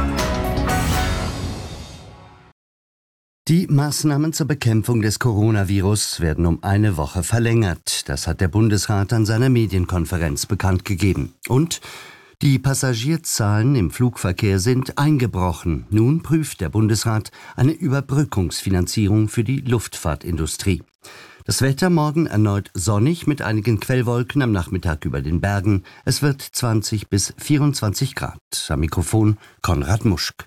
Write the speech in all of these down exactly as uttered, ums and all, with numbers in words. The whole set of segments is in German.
Die Maßnahmen zur Bekämpfung des Coronavirus werden um eine Woche verlängert. Das hat der Bundesrat an seiner Medienkonferenz bekannt gegeben. Und die Passagierzahlen im Flugverkehr sind eingebrochen. Nun prüft der Bundesrat eine Überbrückungsfinanzierung für die Luftfahrtindustrie. Das Wetter morgen erneut sonnig mit einigen Quellwolken am Nachmittag über den Bergen. Es wird zwanzig bis vierundzwanzig Grad. Am Mikrofon Konrad Muschk.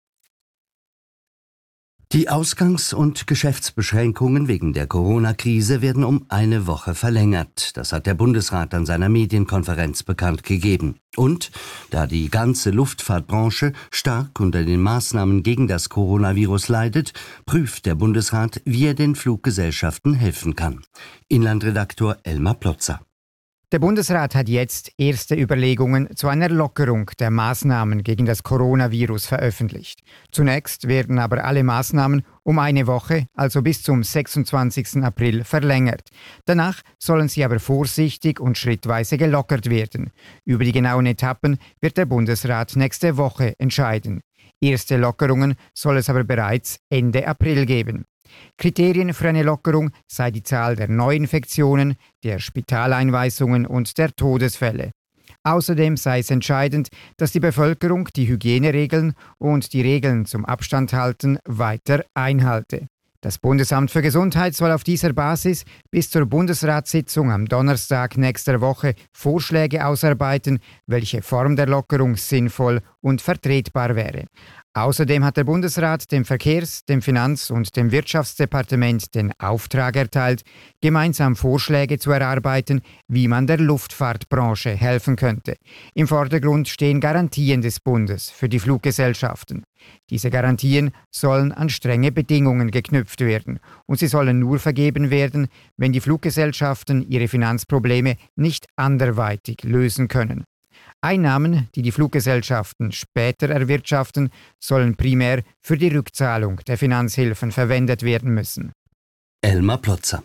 Die Ausgangs- und Geschäftsbeschränkungen wegen der Corona-Krise werden um eine Woche verlängert. Das hat der Bundesrat an seiner Medienkonferenz bekannt gegeben. Und da die ganze Luftfahrtbranche stark unter den Maßnahmen gegen das Coronavirus leidet, prüft der Bundesrat, wie er den Fluggesellschaften helfen kann. Inlandredaktor Elmar Plotzer. Der Bundesrat hat jetzt erste Überlegungen zu einer Lockerung der Maßnahmen gegen das Coronavirus veröffentlicht. Zunächst werden aber alle Maßnahmen um eine Woche, also bis zum sechsundzwanzigsten April, verlängert. Danach sollen sie aber vorsichtig und schrittweise gelockert werden. Über die genauen Etappen wird der Bundesrat nächste Woche entscheiden. Erste Lockerungen soll es aber bereits Ende April geben. Kriterien für eine Lockerung sei die Zahl der Neuinfektionen, der Spitaleinweisungen und der Todesfälle. Außerdem sei es entscheidend, dass die Bevölkerung die Hygieneregeln und die Regeln zum Abstandhalten weiter einhalte. Das Bundesamt für Gesundheit soll auf dieser Basis bis zur Bundesratssitzung am Donnerstag nächster Woche Vorschläge ausarbeiten, welche Form der Lockerung sinnvoll und vertretbar wäre. Außerdem hat der Bundesrat dem Verkehrs-, dem Finanz- und dem Wirtschaftsdepartement den Auftrag erteilt, gemeinsam Vorschläge zu erarbeiten, wie man der Luftfahrtbranche helfen könnte. Im Vordergrund stehen Garantien des Bundes für die Fluggesellschaften. Diese Garantien sollen an strenge Bedingungen geknüpft werden und sie sollen nur vergeben werden, wenn die Fluggesellschaften ihre Finanzprobleme nicht anderweitig lösen können. Einnahmen, die die Fluggesellschaften später erwirtschaften, sollen primär für die Rückzahlung der Finanzhilfen verwendet werden müssen. Elmar Plotzer.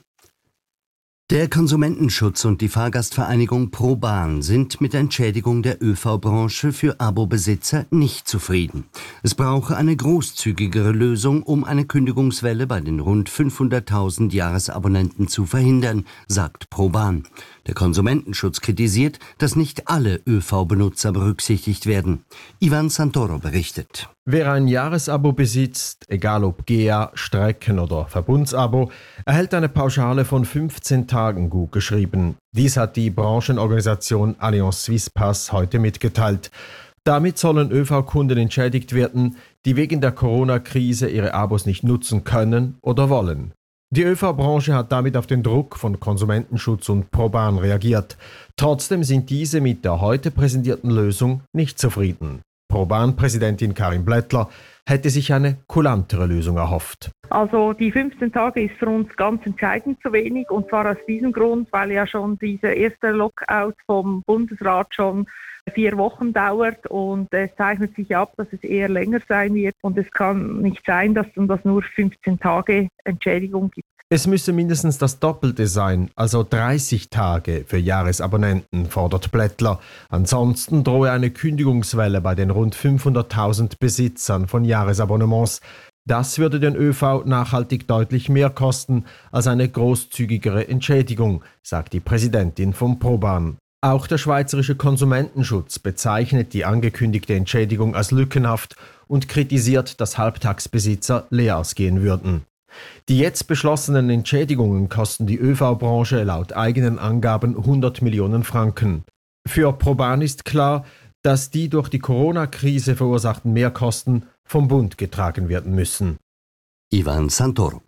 Der Konsumentenschutz und die Fahrgastvereinigung ProBahn sind mit der Entschädigung der Ö V-Branche für Abobesitzer nicht zufrieden. Es brauche eine großzügigere Lösung, um eine Kündigungswelle bei den rund fünfhunderttausend Jahresabonnenten zu verhindern, sagt ProBahn. Der Konsumentenschutz kritisiert, dass nicht alle Ö V-Benutzer berücksichtigt werden. Ivan Santoro berichtet. Wer ein Jahresabo besitzt, egal ob G E A, Strecken- oder Verbundsabo, erhält eine Pauschale von fünfzehn Tagen gutgeschrieben. Dies hat die Branchenorganisation Allianz Suisse Pass heute mitgeteilt. Damit sollen Ö V-Kunden entschädigt werden, die wegen der Corona-Krise ihre Abos nicht nutzen können oder wollen. Die Ö V-Branche hat damit auf den Druck von Konsumentenschutz und ProBahn reagiert. Trotzdem sind diese mit der heute präsentierten Lösung nicht zufrieden. ProBahn-Präsidentin Karin Blättler hätte sich eine kulantere Lösung erhofft. Also die fünfzehn Tage ist für uns ganz entscheidend zu wenig, und zwar aus diesem Grund, weil ja schon dieser erste Lockout vom Bundesrat schon vier Wochen dauert und es zeichnet sich ab, dass es eher länger sein wird, und es kann nicht sein, dass es nur fünfzehn Tage Entschädigung gibt. Es müsse mindestens das Doppelte sein, also dreißig Tage für Jahresabonnenten, fordert Blättler. Ansonsten drohe eine Kündigungswelle bei den rund fünfhunderttausend Besitzern von Jahresabonnements. Das würde den Ö V nachhaltig deutlich mehr kosten als eine großzügigere Entschädigung, sagt die Präsidentin von ProBahn. Auch der schweizerische Konsumentenschutz bezeichnet die angekündigte Entschädigung als lückenhaft und kritisiert, dass Halbtagsbesitzer leer ausgehen würden. Die jetzt beschlossenen Entschädigungen kosten die Ö V-Branche laut eigenen Angaben hundert Millionen Franken. Für ProBahn ist klar, dass die durch die Corona-Krise verursachten Mehrkosten vom Bund getragen werden müssen. Ivan Santoro.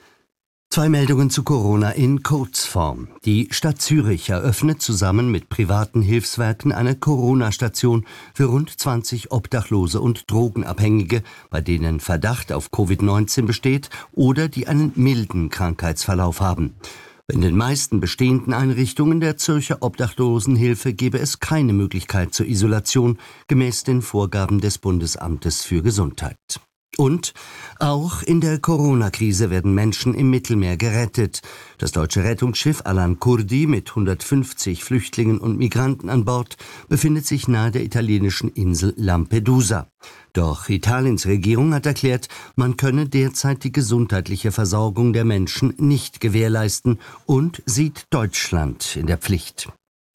Zwei Meldungen zu Corona in Kurzform. Die Stadt Zürich eröffnet zusammen mit privaten Hilfswerken eine Corona-Station für rund zwanzig Obdachlose und Drogenabhängige, bei denen Verdacht auf Covid neunzehn besteht oder die einen milden Krankheitsverlauf haben. In den meisten bestehenden Einrichtungen der Zürcher Obdachlosenhilfe gebe es keine Möglichkeit zur Isolation, gemäß den Vorgaben des Bundesamtes für Gesundheit. Und auch in der Corona-Krise werden Menschen im Mittelmeer gerettet. Das deutsche Rettungsschiff Alan Kurdi mit hundertfünfzig Flüchtlingen und Migranten an Bord befindet sich nahe der italienischen Insel Lampedusa. Doch Italiens Regierung hat erklärt, man könne derzeit die gesundheitliche Versorgung der Menschen nicht gewährleisten und sieht Deutschland in der Pflicht.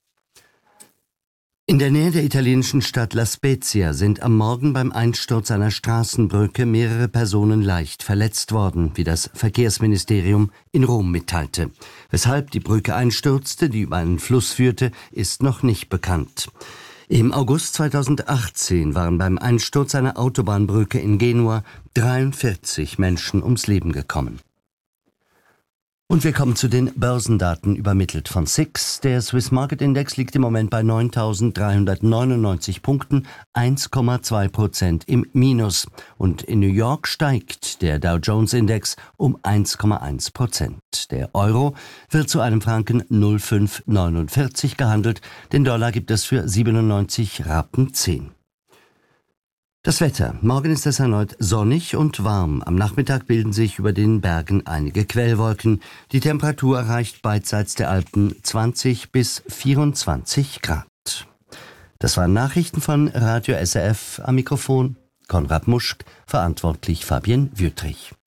In der Nähe der italienischen Stadt La Spezia sind am Morgen beim Einsturz einer Straßenbrücke mehrere Personen leicht verletzt worden, wie das Verkehrsministerium in Rom mitteilte. Weshalb die Brücke einstürzte, die über einen Fluss führte, ist noch nicht bekannt. Im August zweitausendachtzehn waren beim Einsturz einer Autobahnbrücke in Genua dreiundvierzig Menschen ums Leben gekommen. Und wir kommen zu den Börsendaten, übermittelt von S I X. Der Swiss Market Index liegt im Moment bei neuntausenddreihundertneunundneunzig Punkten, eins Komma zwei Prozent im Minus. Und in New York steigt der Dow Jones Index um eins Komma eins Prozent. Der Euro wird zu einem Franken null Komma fünf neunundvierzig gehandelt, den Dollar gibt es für siebenundneunzig Rappen zehn. Das Wetter. Morgen ist es erneut sonnig und warm. Am Nachmittag bilden sich über den Bergen einige Quellwolken. Die Temperatur erreicht beidseits der Alpen zwanzig bis vierundzwanzig Grad. Das waren Nachrichten von Radio S R F. Am Mikrofon Konrad Muschk, verantwortlich Fabienne Wüttrich.